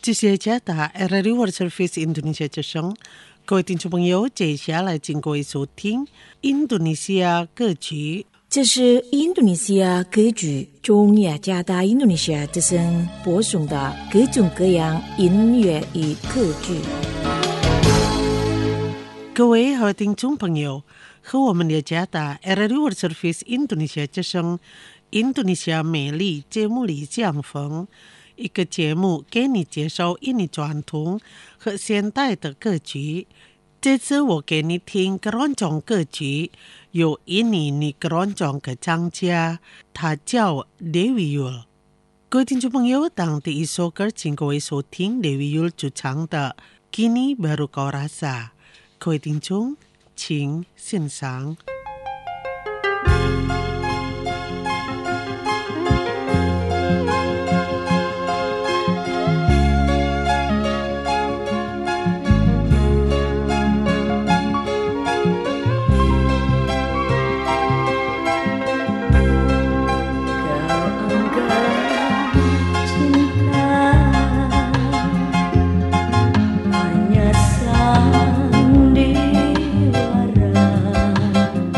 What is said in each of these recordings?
这些家打 RRI World Service Indonesia 之声，各位听众朋友，接下来请各位收听印度尼西亚歌曲。 这是印度尼西亚歌剧中雅加达印度尼西亚之声播送的各种各样音乐与歌剧。 各位好听众朋友，和我们雅加达 RRI World Service Indonesia 之声印度尼西亚美丽节目里相逢。一个节目给你介绍印尼传统和现代的歌曲。这次我给你听各种歌曲，有印尼各种的唱家，他叫 Dewi Yul。各位听众朋友，当第一首歌请各位收听 Dewi Yul 主唱的 Kini Baru Kau Rasa。各位听众，请欣赏。 Hanya sandiwara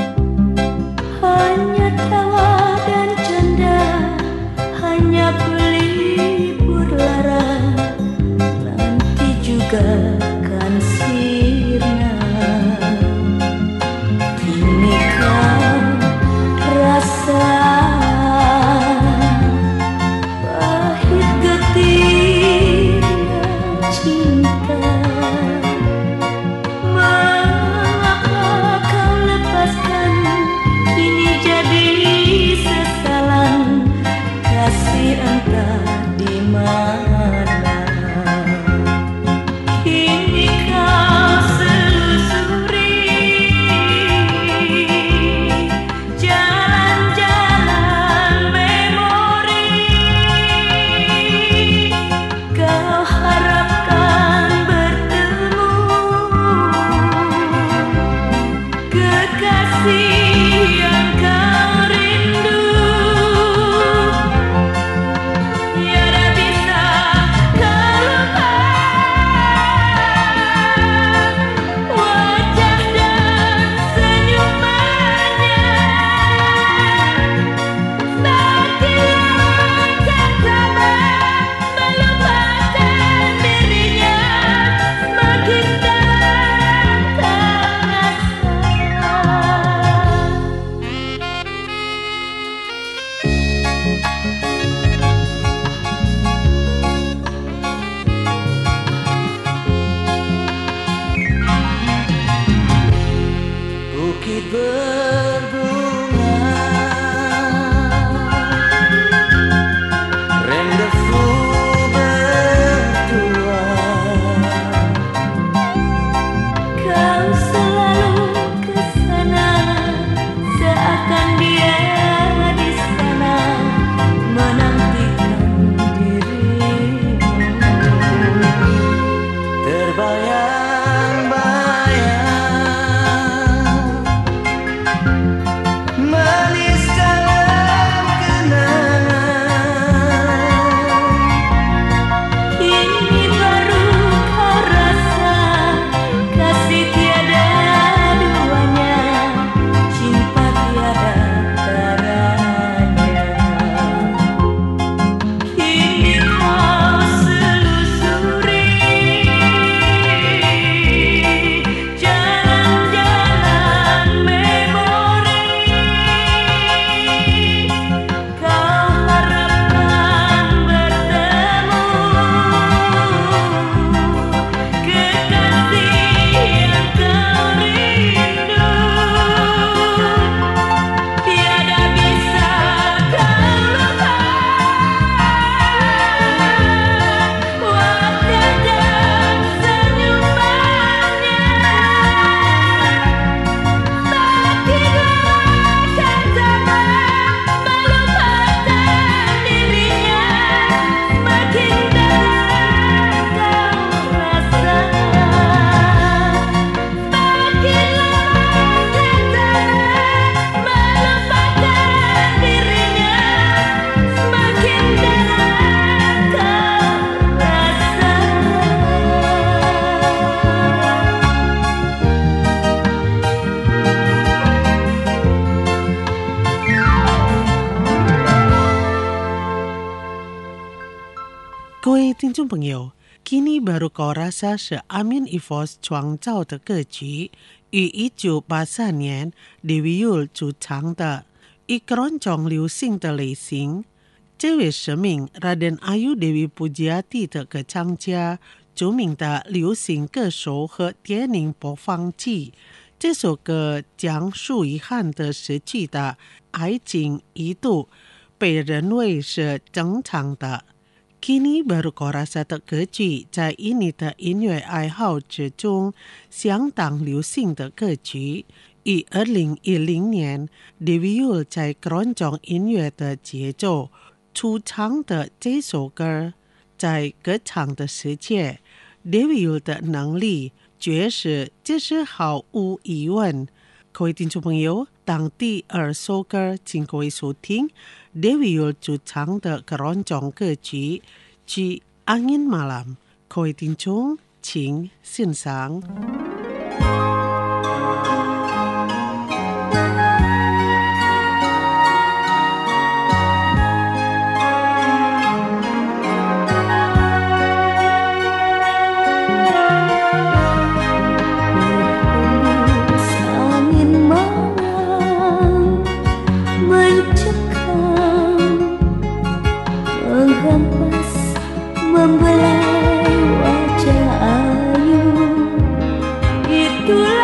听众朋友，Kini baru kau rasa是Amin Evos 创造的歌曲，于1983年debut 主唱的一keroncong流行的类型。这位是名 Raden Ayu Dewi Pujiati 的歌唱家，著名的流行歌手和电影播放器。这首歌讲述遗憾的失去的爱情，一度被认为是正常的。Kini baru kau rasa 的歌曲在印尼的音乐爱好者中相当流行的歌曲，于2010年 debut 在keroncong音乐的节奏出唱的这首歌，在歌唱的世界 debut 的能力确实这是毫无疑问。各位听众朋友，当第二首歌请各位收听 debut 主唱的keroncong歌曲《Angin Malam》。各位听众请欣赏。 Membelai wajah Ayu, itulah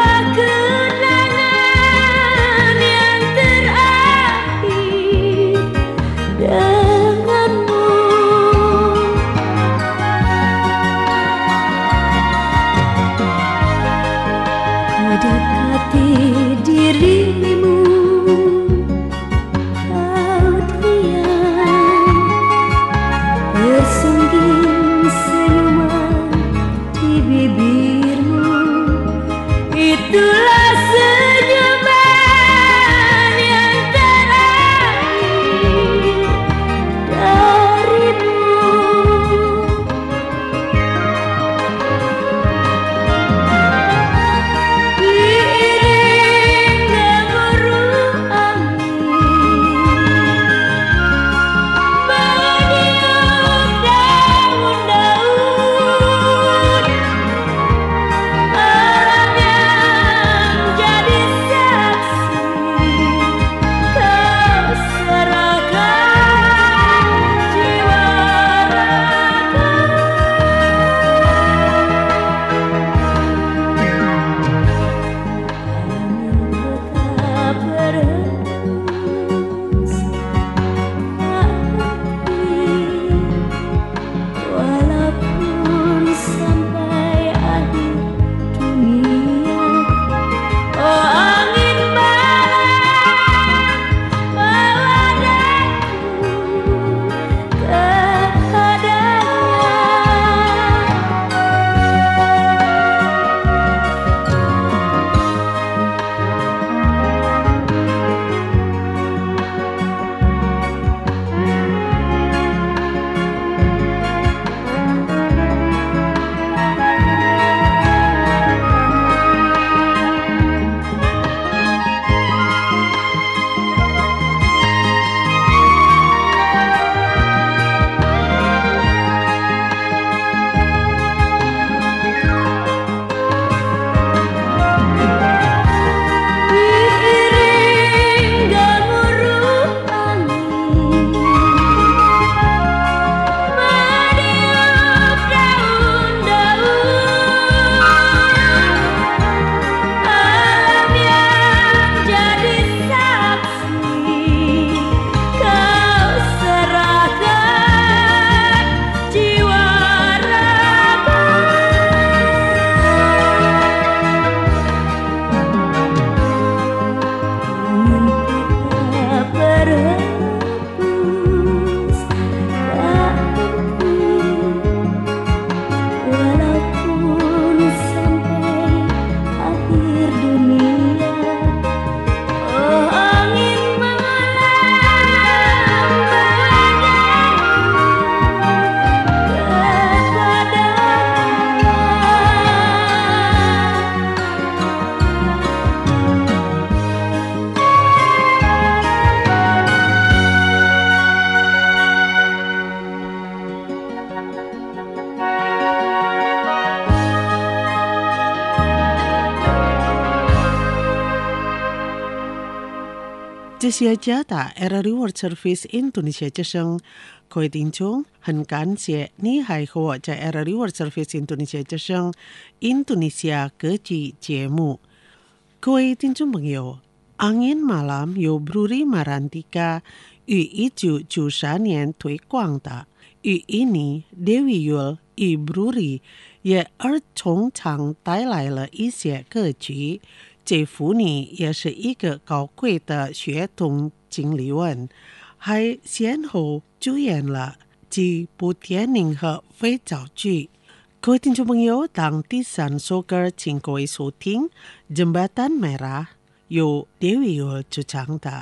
这些加大 RRI World Service Indonesia 之声，各位听众，很感谢你还和我在 RRI World Service Indonesia 之声印度尼西亚歌剧节目。各位听众朋友， Angin Malam由 Bruri Marantika 于1993年推广的，与印尼 Dewi Yul 与 Bruri 也通常带来了一些歌曲。这妇女也是一个高贵的血统经理人，还先后主演了几部电影和非造剧。各位听众朋友，当第三首歌请各位收听 Jembatan Merah 由 Dewi Yul 主唱的。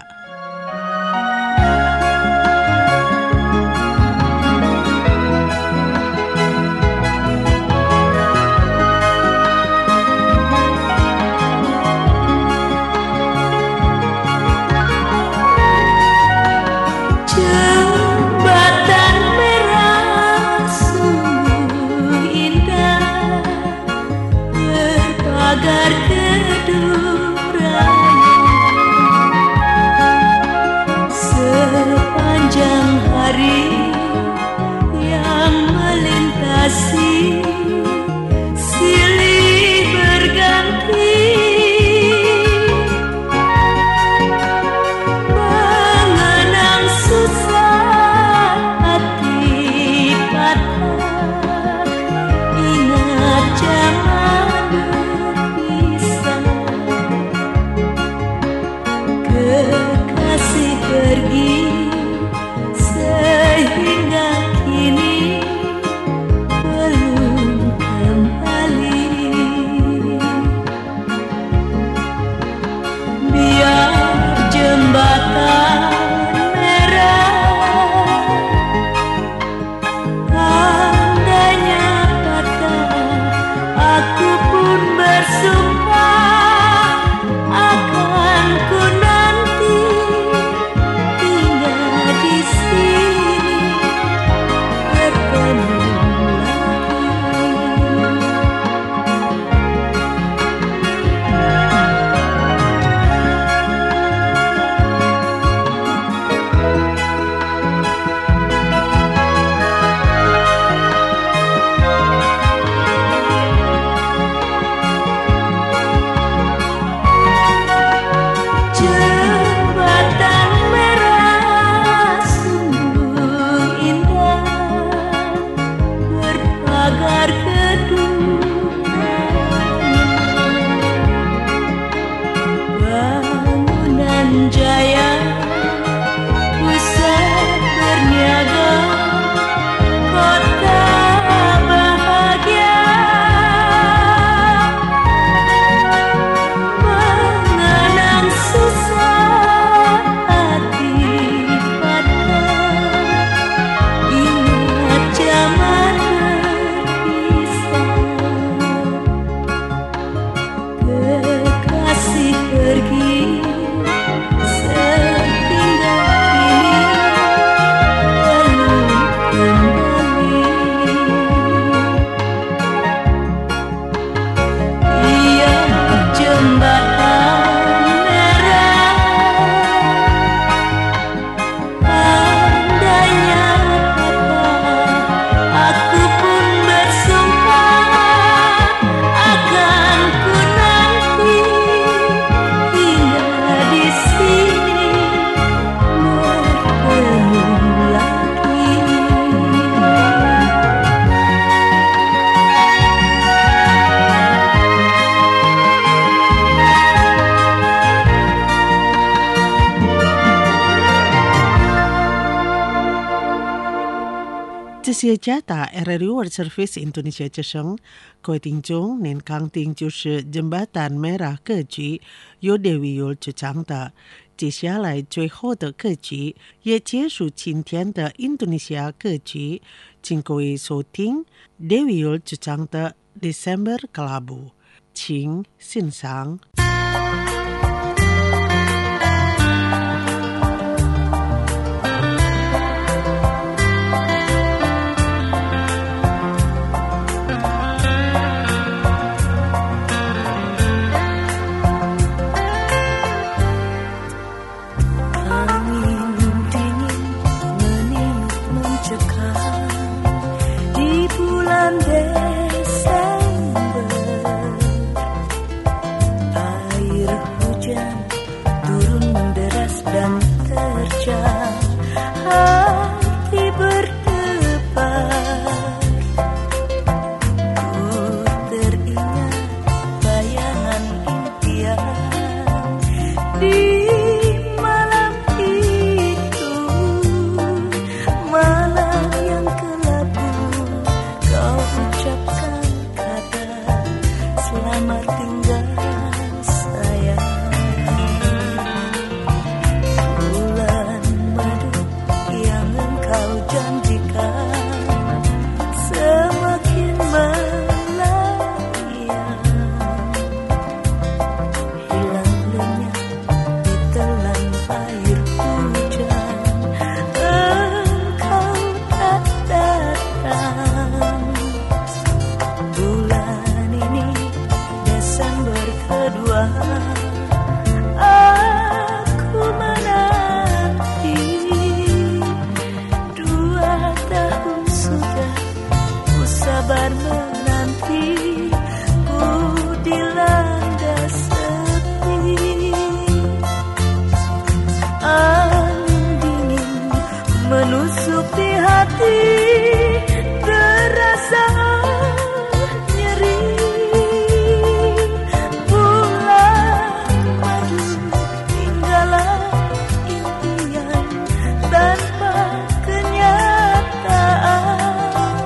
这些加大 RRI World Service Indonesia 之声，各位听众，您刚听就是 Jembatan Merah 歌曲，由 Dewi Yul 主唱的。接下来最后的歌曲也结束今天的印度尼西亚歌曲，请各位收听 Dewi Yul 主唱的 Desember Kelabu， 请欣赏。 hati terasa nyeri. Bulan madu tinggallah impian tanpa kenyataan.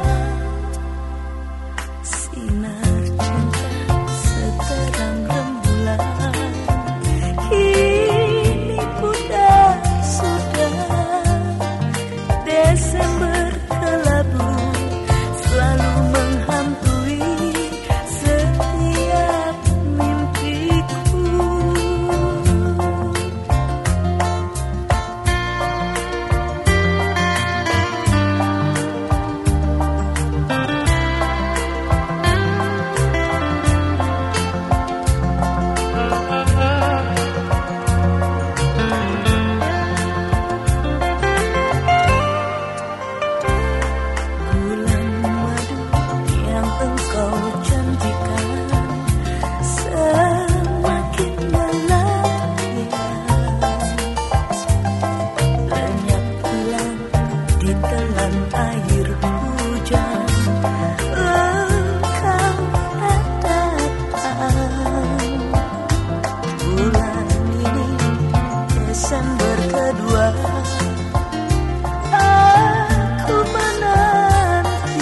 Sinar cinta seterang rembulan kini pudar sudah. Desember kelabu selalu menghantui setiap mimpiku. Bulan madu yang engkau janjikan semakin melayang. Lenyap hilang ditelan air hujan. Engkau tak datang. Bulan ini Desember kedua, aku menanti.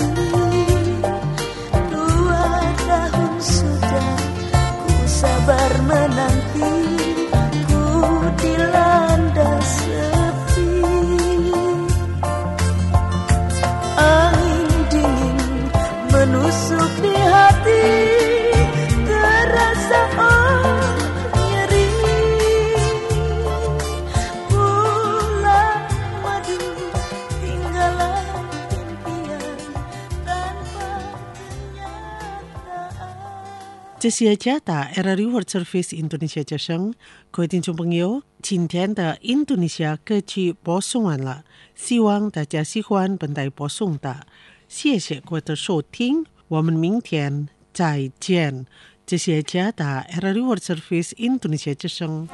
2 tahun sudah ku sabar menanti, ku dilanda sepi. Angin dingin menusuk di hati, terasa nyeri. Bulan madu tinggallah impian tanpa kenyataan. 这些加大 RRI World Service 印度尼西亚之声，各位听众朋友，今天的印度尼西亚歌曲播送完了，希望大家喜欢本台播送的，谢谢各位的收听，我们明天再见。这些加大 RRI World Service 印度尼西亚之声。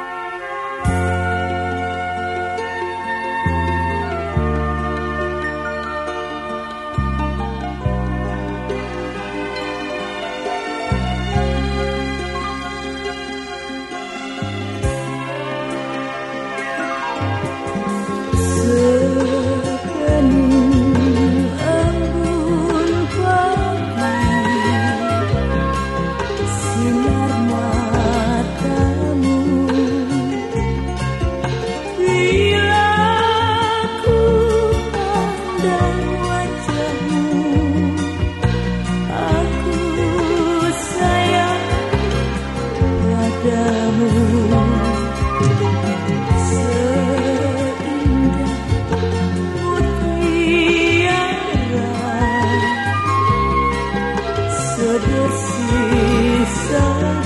Sinar matamu bersih.